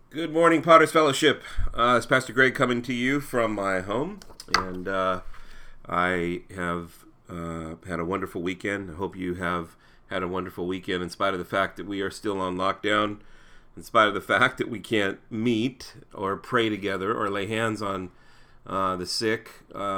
Good morning, Potter's Fellowship. It's Pastor Greg coming to you from my home, and I have had a wonderful weekend. I hope you have had a wonderful weekend in spite of the fact that we are still on lockdown, in spite of the fact that we can't meet or pray together or lay hands on the sick.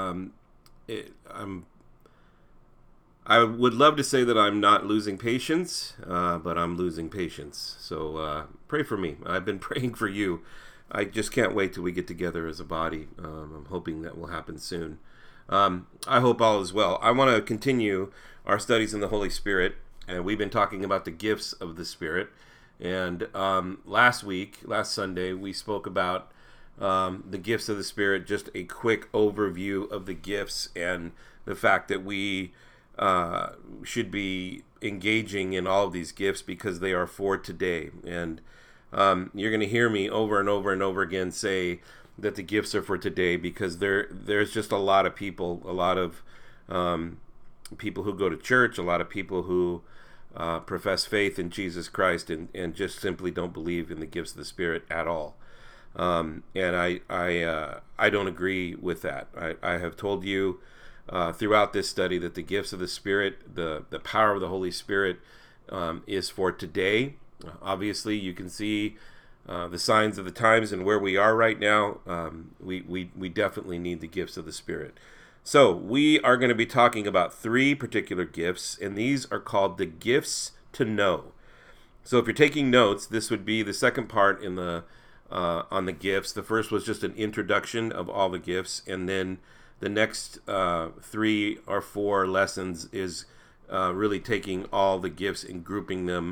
I would love to say that I'm not losing patience, but I'm losing patience. So pray for me. I've been praying for you. I just can't wait till we get together as a body. I'm hoping that will happen soon. I hope all is well. I want to continue our studies in the Holy Spirit, and we've been talking about the gifts of the Spirit. And last Sunday, we spoke about the gifts of the Spirit, just a quick overview of the gifts and the fact that we should be engaging in all of these gifts because they are for today. And you're going to hear me over and over and over again say that the gifts are for today because there's just a lot of people, people who go to church, a lot of people who profess faith in Jesus Christ and just simply don't believe in the gifts of the Spirit at all. And I don't agree with that. I have told you throughout this study that the gifts of the Spirit, the power of the Holy Spirit is for today. Obviously, you can see the signs of the times and where we are right now. We definitely need the gifts of the Spirit. So we are going to be talking about three particular gifts, and these are called the gifts to know. So if you're taking notes, this would be the second part in the on the gifts. The first was just an introduction of all the gifts, and then the next 3 or 4 lessons is really taking all the gifts and grouping them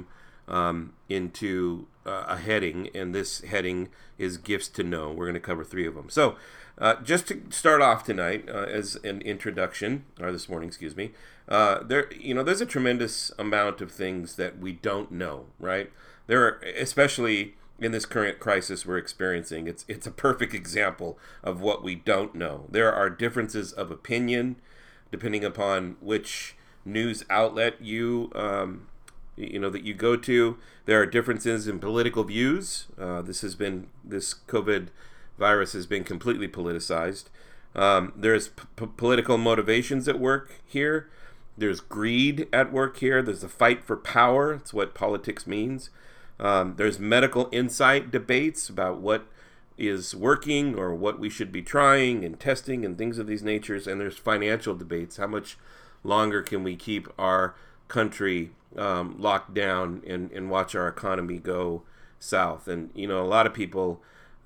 into a heading, and this heading is gifts to know. We're going to cover 3 of them. So just to start off tonight as an introduction, or this morning, excuse me, there's a tremendous amount of things that we don't know, right? There are, especially in this current crisis we're experiencing, it's a perfect example of what we don't know. There are differences of opinion depending upon which news outlet you that you go to. There are differences in political views. This COVID virus has been completely politicized. There's political motivations at work here. There's greed at work here. There's a fight for power. It's what politics means. There's medical insight debates about what is working or what we should be trying and testing and things of these natures. And there's financial debates. How much longer can we keep our country locked down and watch our economy go south? And, a lot of people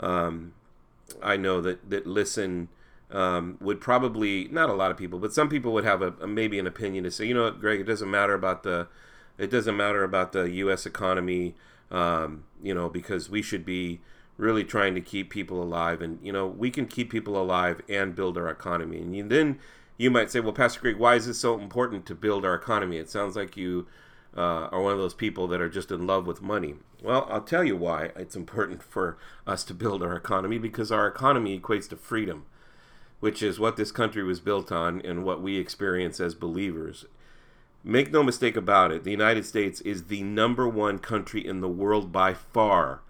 I know that listen would probably, not a lot of people, but some people would have maybe an opinion to say, what, Greg, it doesn't matter about the U.S. economy. Because we should be really trying to keep people alive. And, we can keep people alive and build our economy. And then you might say, well, Pastor Greg, why is it so important to build our economy? It sounds like you are one of those people that are just in love with money. Well, I'll tell you why it's important for us to build our economy, because our economy equates to freedom, which is what this country was built on and what we experience as believers. Make no mistake about it, the United States is the number one country in the world by far,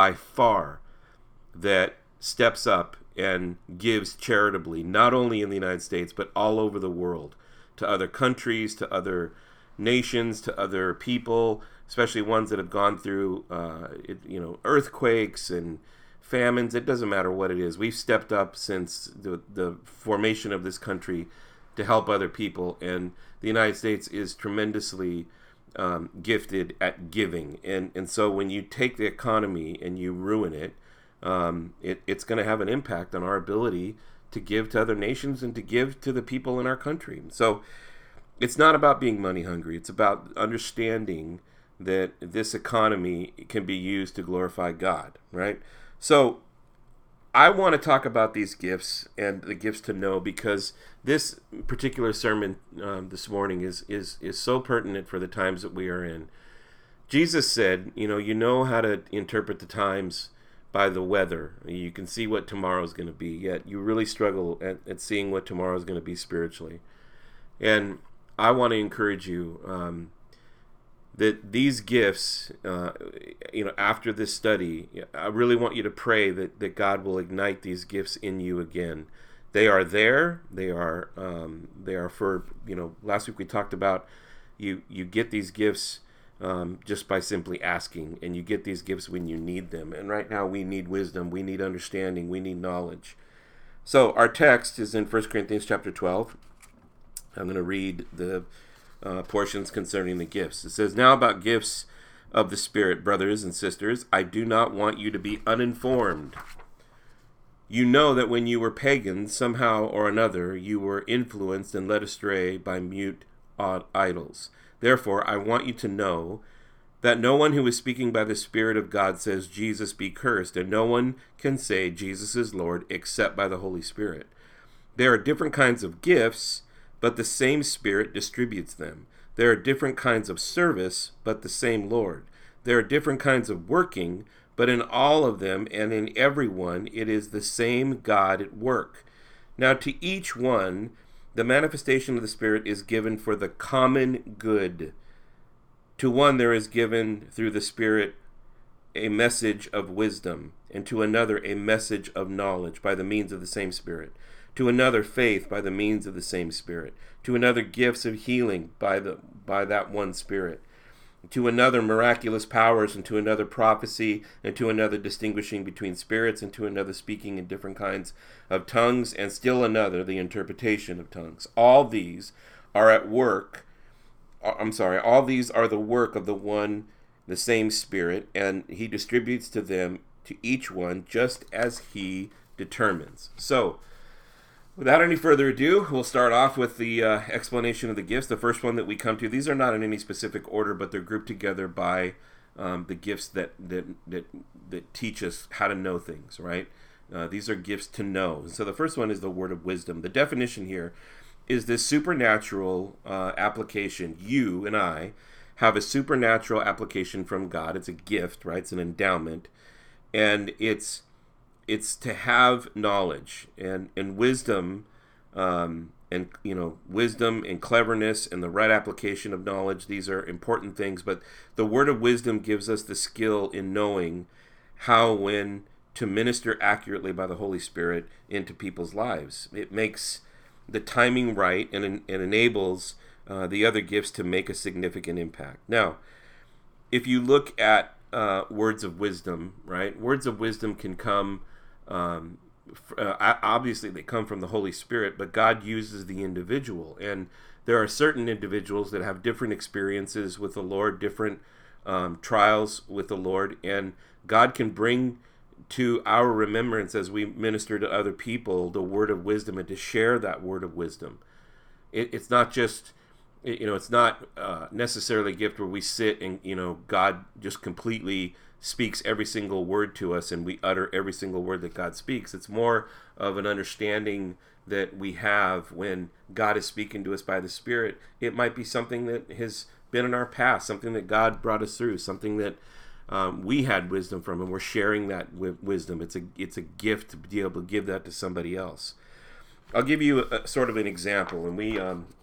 that steps up and gives charitably, not only in the United States, but all over the world, to other countries, to other nations, to other people, especially ones that have gone through, earthquakes and famines. It doesn't matter what it is. We've stepped up since the formation of this country to help other people, and the United States is tremendously gifted at giving, and so when you take the economy and you ruin it, it's going to have an impact on our ability to give to other nations and to give to the people in our country. So it's not about being money hungry. It's about understanding that this economy can be used to glorify God, right? So I want to talk about these gifts and the gifts to know, because this particular sermon this morning is so pertinent for the times that we are in. Jesus said, you know how to interpret the times by the weather. You can see what tomorrow's going to be, yet you really struggle at seeing what tomorrow's going to be spiritually. And I want to encourage you that these gifts, after this study, I really want you to pray that God will ignite these gifts in you again. They are there. They are for, last week we talked about you get these gifts just by simply asking, and you get these gifts when you need them. And right now we need wisdom, we need understanding, we need knowledge. So our text is in 1 Corinthians chapter 12. I'm going to read the portions concerning the gifts. It says, "Now about gifts of the Spirit, brothers and sisters, I do not want you to be uninformed. You know that when you were pagans, somehow or another, you were influenced and led astray by mute idols. Therefore, I want you to know that no one who is speaking by the Spirit of God says, 'Jesus be cursed,' and no one can say, 'Jesus is Lord,' except by the Holy Spirit. There are different kinds of gifts, but the same Spirit distributes them. There are different kinds of service, but the same Lord. There are different kinds of working, but in all of them and in every one, it is the same God at work. Now to each one, the manifestation of the Spirit is given for the common good. To one there is given through the Spirit a message of wisdom, and to another a message of knowledge by the means of the same Spirit. To another faith by the means of the same Spirit. To another gifts of healing by that one Spirit. To another miraculous powers, and to another prophecy, and to another distinguishing between spirits, and to another speaking in different kinds of tongues, and still another the interpretation of tongues. All these are the work of the same Spirit, and he distributes to them, to each one, just as he determines." So, without any further ado, we'll start off with the explanation of the gifts. The first one that we come to, these are not in any specific order, but they're grouped together by the gifts that teach us how to know things, right? These are gifts to know. So the first one is the word of wisdom. The definition here is this supernatural application. You and I have a supernatural application from God. It's a gift, right? It's an endowment. And it's to have knowledge and wisdom, wisdom and cleverness and the right application of knowledge. These are important things, but the word of wisdom gives us the skill in knowing how, when to minister accurately by the Holy Spirit into people's lives. It makes the timing right and enables the other gifts to make a significant impact. Now, if you look at words of wisdom, right? Words of wisdom can come. Obviously they come from the Holy Spirit, but God uses the individual, and there are certain individuals that have different experiences with the Lord, different trials with the Lord, and God can bring to our remembrance as we minister to other people the word of wisdom, and to share that word of wisdom. It's not just, it's not necessarily a gift where we sit and, God just completely speaks every single word to us and we utter every single word that God speaks. It's more of an understanding that we have when God is speaking to us by the Spirit. It might be something that has been in our past, something that God brought us through, something that we had wisdom from, and we're sharing that wisdom. It's a gift to be able to give that to somebody else. I'll give you a sort of an example, and we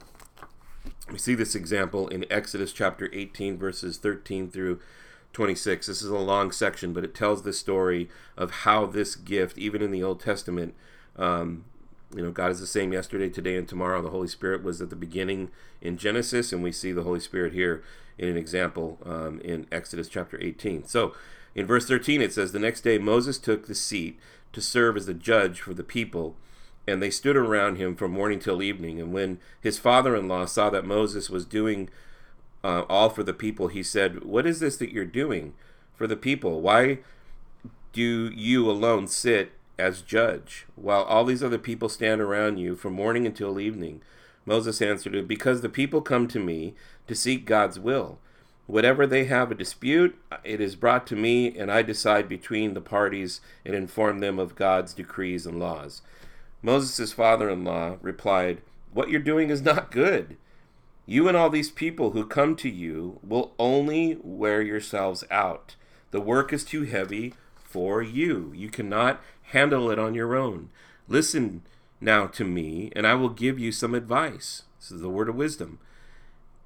see this example in Exodus chapter 18, verses 13 through 26. This is a long section, but it tells the story of how this gift, even in the Old Testament, God is the same yesterday, today, and tomorrow. The Holy Spirit was at the beginning in Genesis, and we see the Holy Spirit here in an example in Exodus chapter 18. So in verse 13 it says, "The next day Moses took the seat to serve as the judge for the people, and they stood around him from morning till evening. And when his father-in-law saw that Moses was doing all for the people, he said, 'What is this that you're doing for the people? Why do you alone sit as judge, while all these other people stand around you from morning until evening?' Moses answered, 'Because the people come to me to seek God's will. Whatever they have a dispute, it is brought to me, and I decide between the parties and inform them of God's decrees and laws.' Moses' father-in-law replied, 'What you're doing is not good. You and all these people who come to you will only wear yourselves out. The work is too heavy for you. You cannot handle it on your own. Listen now to me, and I will give you some advice." This is the word of wisdom.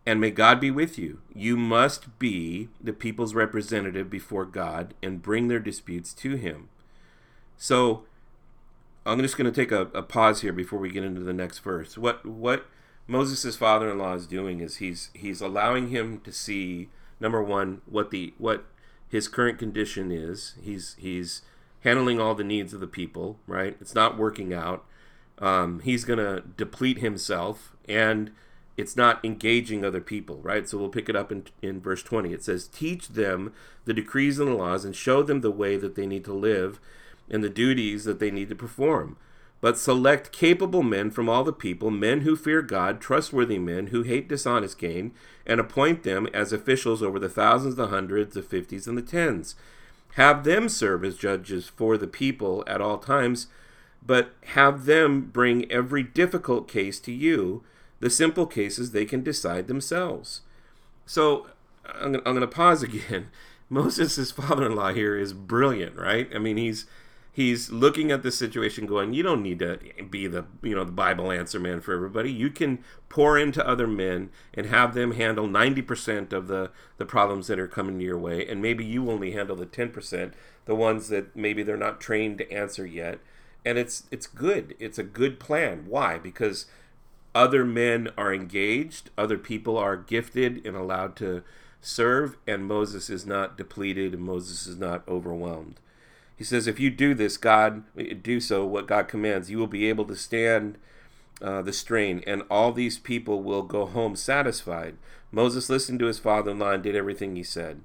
And may God be with you. You must be the people's representative before God and bring their disputes to him. So I'm just going to take a pause here before we get into the next verse. What Moses' father-in-law is doing is he's allowing him to see, number one, what his current condition is. He's handling all the needs of the people, right? It's not working out. He's going to deplete himself, and it's not engaging other people, right? So we'll pick it up in verse 20. It says, teach them the decrees and the laws and show them the way that they need to live and the duties that they need to perform. But select capable men from all the people, men who fear God, trustworthy men who hate dishonest gain, and appoint them as officials over the thousands, the hundreds, the fifties, and the tens. Have them serve as judges for the people at all times, but have them bring every difficult case to you. The simple cases they can decide themselves. So I'm going to pause again. Moses' father-in-law here is brilliant, right? I mean, he's looking at this situation going, you don't need to be the Bible answer man for everybody. You can pour into other men and have them handle 90% of the problems that are coming your way, and maybe you only handle the 10%, the ones that maybe they're not trained to answer yet. And it's good. It's a good plan. Why? Because other men are engaged, other people are gifted and allowed to serve, and Moses is not depleted and Moses is not overwhelmed. He says, if you do this, do so what God commands, you will be able to stand the strain, and all these people will go home satisfied. Moses listened to his father-in-law and did everything he said.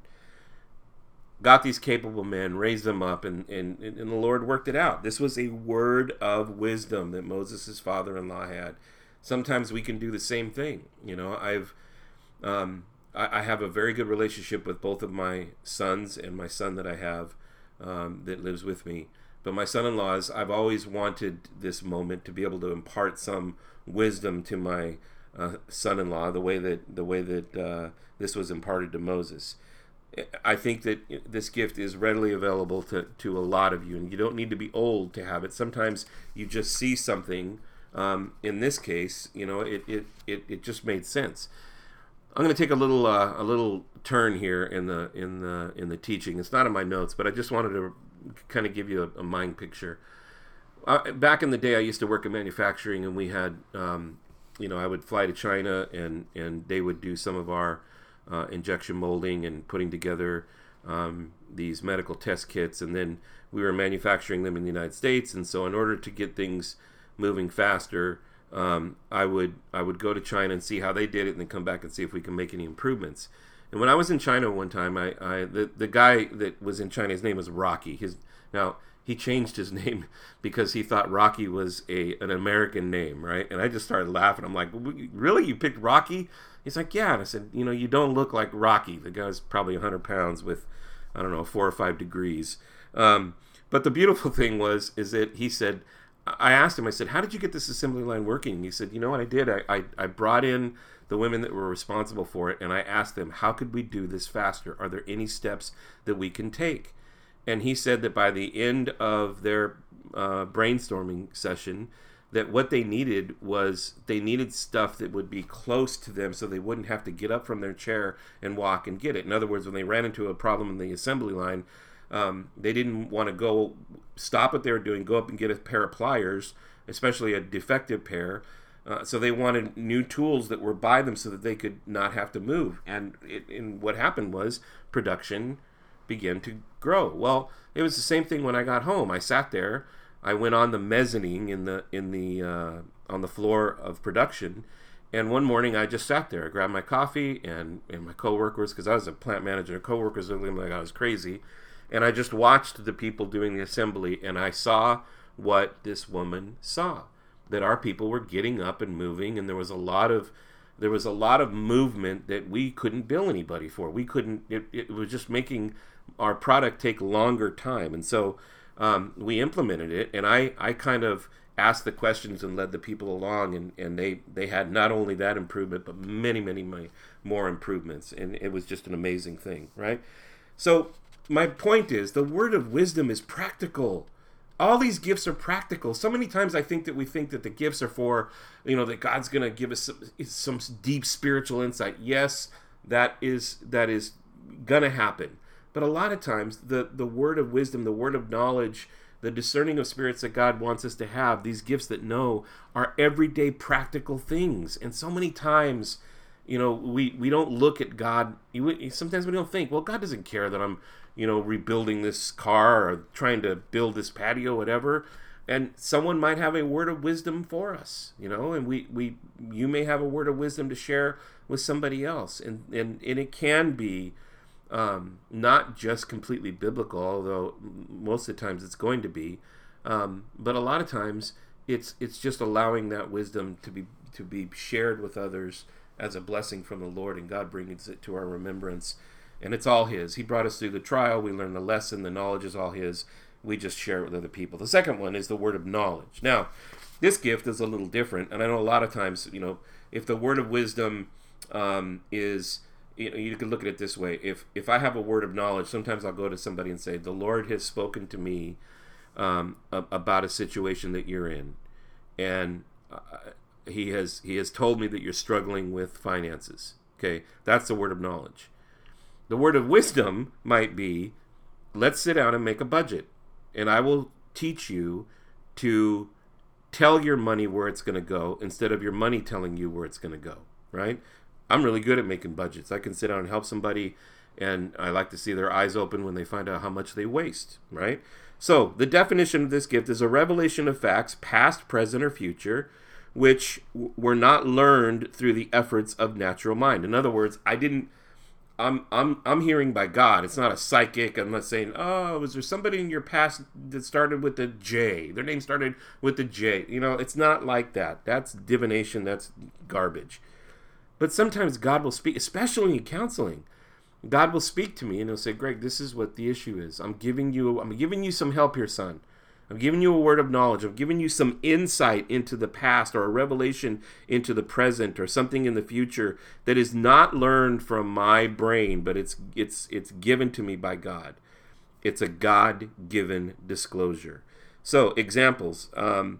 Got these capable men, raised them up, and the Lord worked it out. This was a word of wisdom that Moses' father-in-law had. Sometimes we can do the same thing. I have a very good relationship with both of my sons and my son that I have that lives with me. But my son-in-laws, I've always wanted this moment to be able to impart some wisdom to my son-in-law, the way that this was imparted to Moses. I think that this gift is readily available to a lot of you, and you don't need to be old to have it. Sometimes you just see something. In this case, it just made sense. I'm going to take a little turn here in the teaching. It's not in my notes, but I just wanted to kind of give you a mind picture. Back in the day, I used to work in manufacturing, and we had, I would fly to China, and they would do some of our injection molding and putting together these medical test kits, and then we were manufacturing them in the United States. And so in order to get things moving faster, I would go to China and see how they did it, and then come back and see if we can make any improvements. And when I was in China one time, the guy that was in China, his name was Rocky. Now he changed his name because he thought Rocky was an American name, right? And I just started laughing. I'm like, really? You picked Rocky? He's like, yeah. And I said, you don't look like Rocky. The guy's probably 100 pounds with, 4 or 5 degrees. But the beautiful thing is that he said, I asked him, I said, how did you get this assembly line working? And he said, you know what I did? I brought in the women that were responsible for it, and I asked them, how could we do this faster? Are there any steps that we can take? And he said that by the end of their brainstorming session, that what they needed stuff that would be close to them so they wouldn't have to get up from their chair and walk and get it. In other words, when they ran into a problem in the assembly line, they didn't want to go stop what they were doing, go up and get a pair of pliers, especially a defective pair. So they wanted new tools that were by them so that they could not have to move. And what happened was production began to grow. Well, it was the same thing when I got home. I sat there. I went on the mezzanine on the floor of production, and one morning I just sat there. I grabbed my coffee, and my coworkers, because I was a plant manager, coworkers looked like I was crazy, and I just watched the people doing the assembly, and I saw what this woman saw, that our people were getting up and moving, and there was a lot of movement that we couldn't bill anybody for. We couldn't. It was just making our product take longer time, and so we implemented it. And I kind of asked the questions and led the people along, and they had not only that improvement, but many more improvements, and it was just an amazing thing, right? So my point is, the word of wisdom is practical. all these gifts are practical. So many times I think that we think that the gifts are for, that God's going to give us some deep spiritual insight. Yes, that is going to happen. But a lot of times the word of wisdom, the word of knowledge, the discerning of spirits that God wants us to have, these gifts that know, are everyday practical things. And so many times, we don't look at God. Sometimes we don't think, well, God doesn't care that I'm, rebuilding this car or trying to build this patio, whatever. And someone might have a word of wisdom for us, and you may have a word of wisdom to share with somebody else. And it can be not just completely biblical, although most of the times it's going to be, but a lot of times it's just allowing that wisdom to be shared with others as a blessing from the Lord, and God brings it to our remembrance. And it's all His. He brought us through the trial. We learned the lesson. The knowledge is all His. We just share it with other people. The second one is the word of knowledge. Now, this gift is a little different, and I know a lot of times, if the word of wisdom is, you can look at it this way. If I have a word of knowledge, sometimes I'll go to somebody and say, the Lord has spoken to me about a situation that you're in, and He has told me that you're struggling with finances. Okay, that's the word of knowledge. The word of wisdom might be, let's sit down and make a budget, and I will teach you to tell your money where it's going to go instead of your money telling you where it's going to go, right? I'm really good at making budgets. I can sit down and help somebody, and I like to see their eyes open when they find out how much they waste, right? So the definition of this gift is a revelation of facts, past, present, or future, which were not learned through the efforts of natural mind. In other words, I'm hearing by God. It's not a psychic. I'm not saying, oh, was there somebody in your past that started with the J? Their name started with the J. It's not like that. That's divination. That's garbage. But sometimes God will speak, especially in counseling. God will speak to me and He'll say, Greg, this is what the issue is. I'm giving you some help here, son. I'm giving you a word of knowledge. I'm giving you some insight into the past, or a revelation into the present, or something in the future that is not learned from my brain, but it's given to me by God. It's a God-given disclosure. So, examples.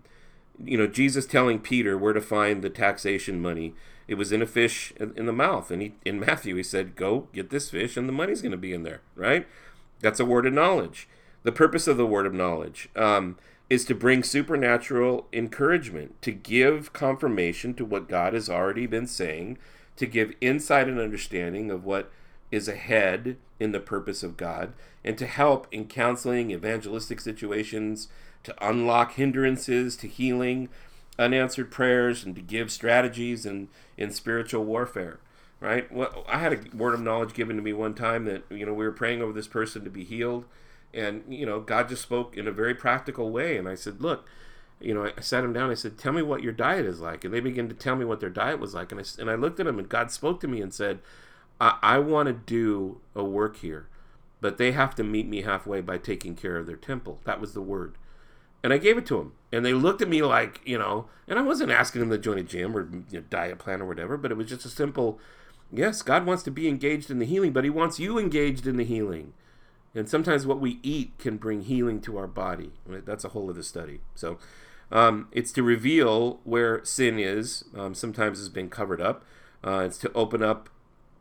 Jesus telling Peter where to find the taxation money. It was in a fish in the mouth. And in Matthew, He said, go get this fish and the money's going to be in there, right? That's a word of knowledge. The purpose of the word of knowledge is to bring supernatural encouragement, to give confirmation to what God has already been saying, to give insight and understanding of what is ahead in the purpose of God, and to help in counseling, evangelistic situations, to unlock hindrances to healing, unanswered prayers, and to give strategies in spiritual warfare. Right? Well, I had a word of knowledge given to me one time that we were praying over this person to be healed. And, God just spoke in a very practical way. And I said, look, I sat him down. I said, tell me what your diet is like. And they began to tell me what their diet was like. And I looked at him, and God spoke to me and said, I want to do a work here, but they have to meet me halfway by taking care of their temple. That was the word. And I gave it to them. And they looked at me like, and I wasn't asking them to join a gym or diet plan or whatever, but it was just a simple, yes, God wants to be engaged in the healing, but He wants you engaged in the healing. And sometimes what we eat can bring healing to our body. That's a whole other study. So it's to reveal where sin is. Sometimes it's been covered up. It's to open up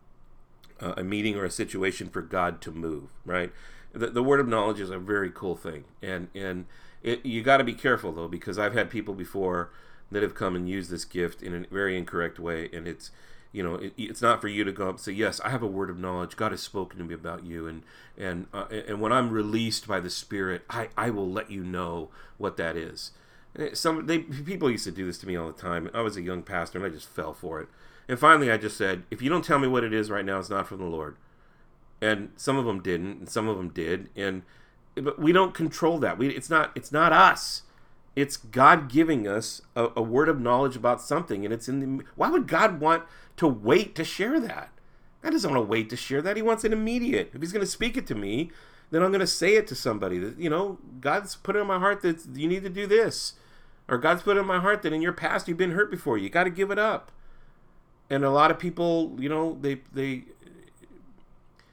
a meeting or a situation for God to move, right? The word of knowledge is a very cool thing. And you got to be careful, though, because I've had people before that have come and used this gift in a very incorrect way. And it's not for you to go up and say, yes, I have a word of knowledge. God has spoken to me about you. And when I'm released by the Spirit, I will let you know what that is. People used to do this to me all the time. I was a young pastor, and I just fell for it. And finally, I just said, if you don't tell me what it is right now, it's not from the Lord. And some of them didn't, and some of them did. But we don't control that. It's not us. It's God giving us a word of knowledge about something, and why would God want to wait to share that? God doesn't want to wait to share that. He wants it immediate. If He's going to speak it to me, then I'm going to say it to somebody. God's put it in my heart that you need to do this, or God's put it in my heart that in your past you've been hurt before. You got to give it up. And a lot of people, they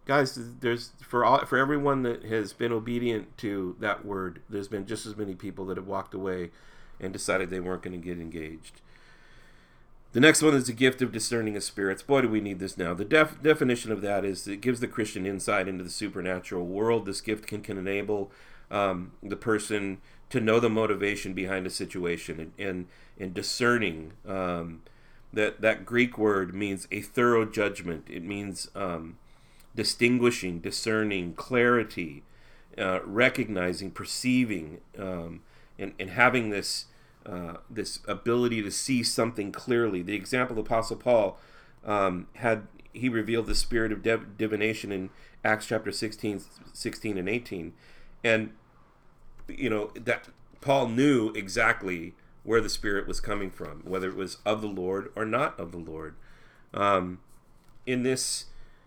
Guys, there's for everyone that has been obedient to that word, there's been just as many people that have walked away and decided they weren't going to get engaged. The next one is the gift of discerning of spirits. Boy, do we need this now. The definition of that is it gives the Christian insight into the supernatural world. This gift can enable the person to know the motivation behind a situation and discerning. That Greek word means a thorough judgment. It means distinguishing, discerning, clarity, recognizing, perceiving, and having this ability to see something clearly. The example the Apostle Paul he revealed the spirit of divination in Acts chapter 16 and 18. And, that Paul knew exactly where the spirit was coming from, whether it was of the Lord or not of the Lord. In this,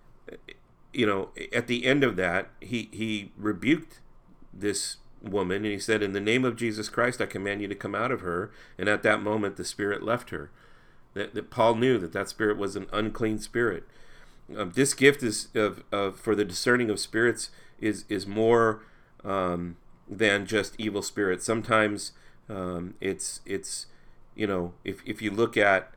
at the end of that, he rebuked this woman, and he said, in the name of Jesus Christ, I command you to come out of her. And at that moment, the spirit left her. That Paul knew that spirit was an unclean spirit. This gift is for the discerning of spirits is more than just evil spirits. Sometimes it's if you look at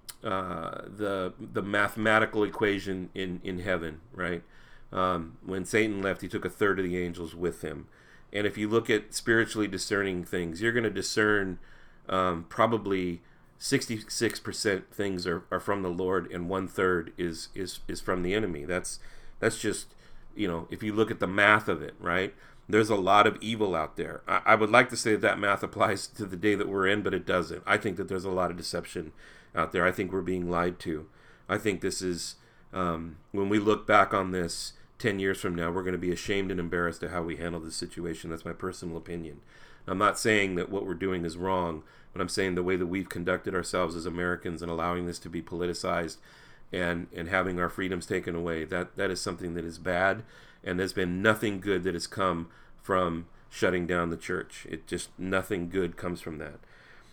the mathematical equation in heaven, right? When Satan left, he took a third of the angels with him. And if you look at spiritually discerning things, you're going to discern probably 66% things are from the Lord, and 1/3 is from the enemy. That's just, if you look at the math of it, right? There's a lot of evil out there. I would like to say that math applies to the day that we're in, but it doesn't. I think that there's a lot of deception out there. I think we're being lied to. I think this is, when we look back on this 10 years from now, we're going to be ashamed and embarrassed at how we handle this situation. That's my personal opinion. I'm not saying that what we're doing is wrong, but I'm saying the way that we've conducted ourselves as Americans and allowing this to be politicized and having our freedoms taken away, that is something that is bad, and there's been nothing good that has come from shutting down the church. Nothing good comes from that.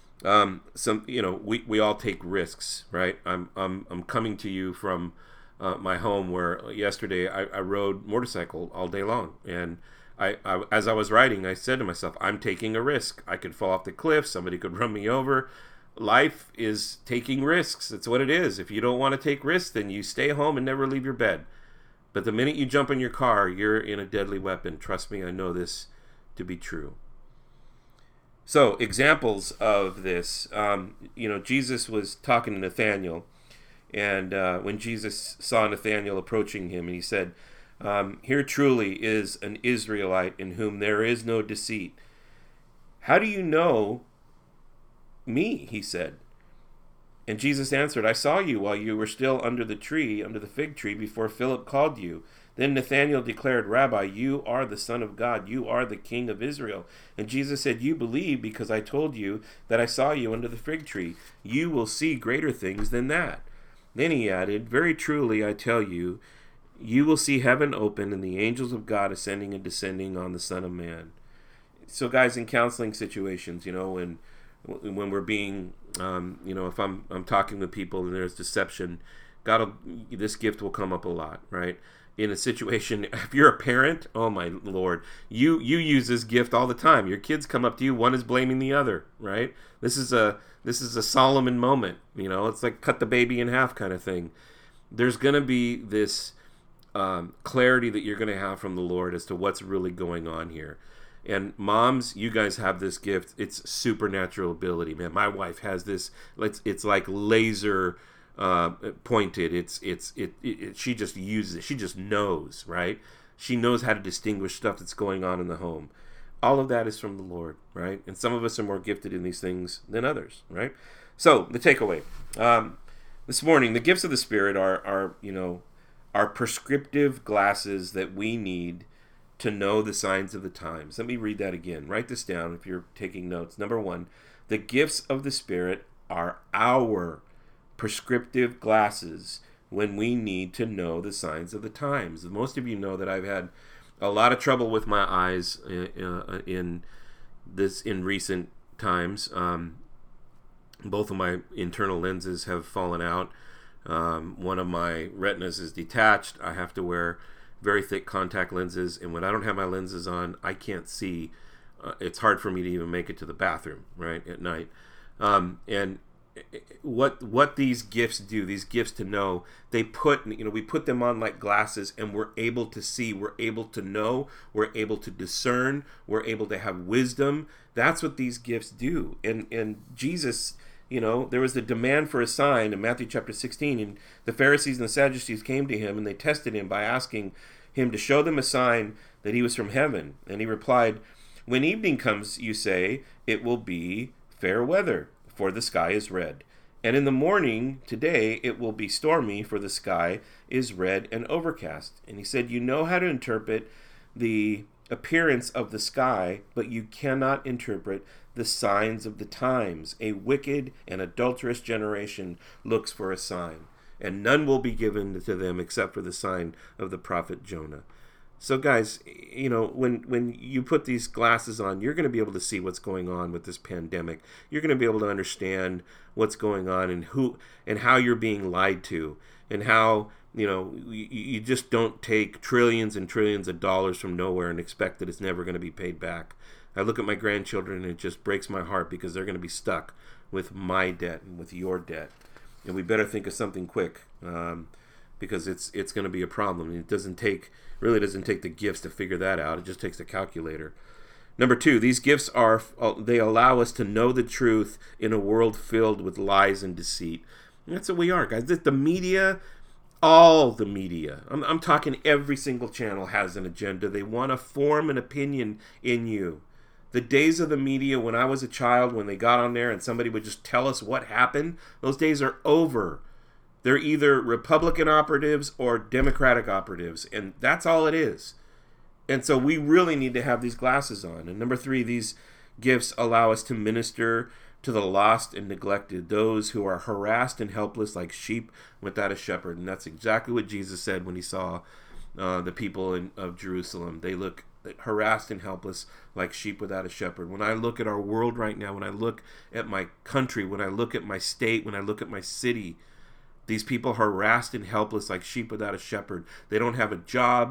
We all take risks, right? I'm coming to you from my home, where yesterday I rode motorcycle all day long, and I as I was riding, I said to myself, I'm taking a risk. I could fall off the cliff, somebody could run me over. Life is taking risks. That's what it is. If you don't want to take risks, then you stay home and never leave your bed. But the minute you jump in your car, you're in a deadly weapon. Trust me, I know this to be true. So, examples of this, Jesus was talking to Nathanael, and when Jesus saw Nathanael approaching him, and he said, here truly is an Israelite in whom there is no deceit. How do you know me? He said. And Jesus answered, I saw you while you were still under the fig tree, before Philip called you. Then Nathanael declared, Rabbi, you are the Son of God. You are the King of Israel. And Jesus said, you believe because I told you that I saw you under the fig tree. You will see greater things than that. Then he added, very truly I tell you, you will see heaven open and the angels of God ascending and descending on the Son of Man. So guys, in counseling situations, when we're being, if I'm talking with people and there's deception, this gift will come up a lot, right? In a situation, if you're a parent, oh my Lord, you use this gift all the time. Your kids come up to you, one is blaming the other, right? This is a Solomon moment, it's like cut the baby in half kind of thing. There's going to be this clarity that you're going to have from the Lord as to what's really going on here. And moms, you guys have this gift. It's supernatural ability, man. My wife has this. It's like laser pointed. She just uses it. She just knows, right? She knows how to distinguish stuff that's going on in the home. All of that is from the Lord, right? And some of us are more gifted in these things than others, right? So the takeaway this morning: the gifts of the Spirit are prescriptive glasses that we need to know the signs of the times. Let me read that again. Write this down if you're taking notes. Number one, the gifts of the Spirit are our prescriptive glasses when we need to know the signs of the times. Most of you know that I've had a lot of trouble with my eyes in recent times. Both of my internal lenses have fallen out. One of my retinas is detached. I have to wear very thick contact lenses, and when I don't have my lenses on, I can't see. It's hard for me to even make it to the bathroom, right, at night. And what these gifts do, these gifts to know, we put them on like glasses, and we're able to see, we're able to know, we're able to discern, we're able to have wisdom. That's what these gifts do. And Jesus, there was the demand for a sign in Matthew chapter 16, and the Pharisees and the Sadducees came to him, and they tested him by asking him to show them a sign that he was from heaven. And he replied, "When evening comes, you say, it will be fair weather, for the sky is red. And in the morning, today, it will be stormy, for the sky is red and overcast." And he said, "You know how to interpret the appearance of the sky, but you cannot interpret the signs of the times. A wicked and adulterous generation looks for a sign, and none will be given to them except for the sign of the prophet Jonah." So guys, when you put these glasses on, you're going to be able to see what's going on with this pandemic. You're going to be able to understand what's going on and how you're being lied to, and how, you just don't take trillions and trillions of dollars from nowhere and expect that it's never going to be paid back. I look at my grandchildren and it just breaks my heart, because they're going to be stuck with my debt and with your debt. And we better think of something quick, because it's going to be a problem. It really doesn't take the gifts to figure that out. It just takes a calculator. Number 2, these gifts they allow us to know the truth in a world filled with lies and deceit. And that's what we are, guys. The media, all the media, I'm talking every single channel has an agenda. They want to form an opinion in you. The days of the media when I was a child, when they got on there and somebody would just tell us what happened, those days are over. They're either Republican operatives or Democratic operatives, and that's all it is. And so we really need to have these glasses on. And number 3, these gifts allow us to minister to the lost and neglected, those who are harassed and helpless like sheep without a shepherd. And that's exactly what Jesus said when he saw the people of Jerusalem. They look harassed and helpless like sheep without a shepherd. When I look at our world right now, when I look at my country, when I look at my state, when I look at my city, these people are harassed and helpless like sheep without a shepherd. They don't have a job.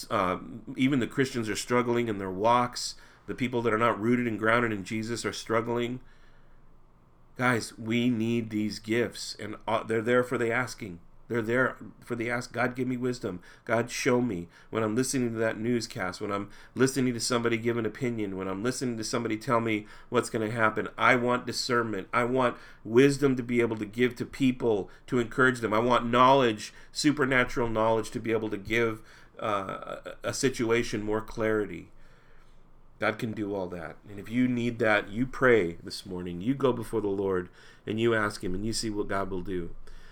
Even the Christians are struggling in their walks. The people that are not rooted and grounded in Jesus are struggling. Guys, we need these gifts, and they're there for the asking. They're there for the ask. God, give me wisdom. God, show me. When I'm listening to that newscast, when I'm listening to somebody give an opinion, when I'm listening to somebody tell me what's going to happen, I want discernment. I want wisdom to be able to give to people, to encourage them. I want knowledge, supernatural knowledge, to be able to give a situation more clarity. God can do all that. And if you need that, you pray this morning. You go before the Lord and you ask him, and you see what God will do.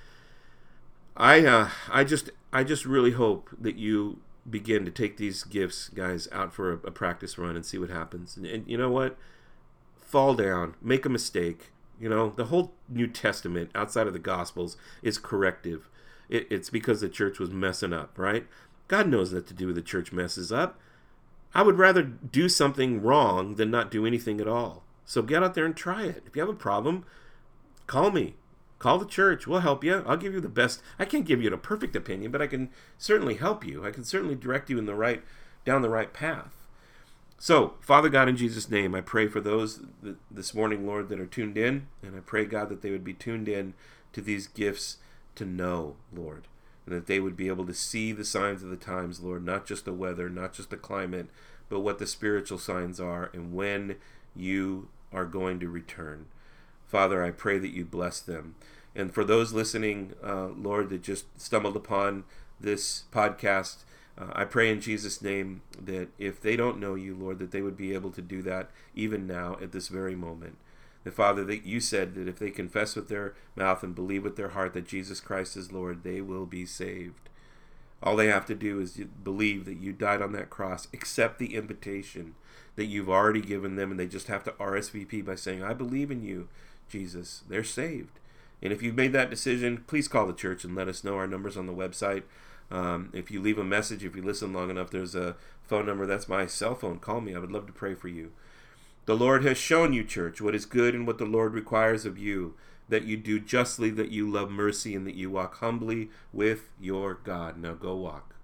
I just really hope that you begin to take these gifts, guys, out for a practice run and see what happens. And you know what? Fall down. Make a mistake. The whole New Testament, outside of the Gospels, is corrective. It's because the church was messing up, right? God knows that to do the church messes up. I would rather do something wrong than not do anything at all. So get out there and try it. If you have a problem, call me. Call the church. We'll help you. I'll give you the best. I can't give you a perfect opinion, but I can certainly help you. I can certainly direct you down the right path. So, Father God, in Jesus' name, I pray for those this morning, Lord, that are tuned in, and I pray, God, that they would be tuned in to these gifts to know, Lord, and that they would be able to see the signs of the times, Lord, not just the weather, not just the climate, but what the spiritual signs are and when you are going to return. Father, I pray that you bless them. And for those listening, Lord, that just stumbled upon this podcast, I pray in Jesus' name that if they don't know you, Lord, that they would be able to do that even now at this very moment. That, Father, that you said that if they confess with their mouth and believe with their heart that Jesus Christ is Lord, they will be saved. All they have to do is believe that you died on that cross, accept the invitation that you've already given them, and they just have to RSVP by saying, I believe in you, Jesus. They're saved. And if you've made that decision, please call the church and let us know. Our number's on the website. If you leave a message, if you listen long enough, there's a phone number. That's my cell phone. Call me. I would love to pray for you. The Lord has shown you, church, what is good and what the Lord requires of you, that you do justly, that you love mercy, and that you walk humbly with your God. Now go walk.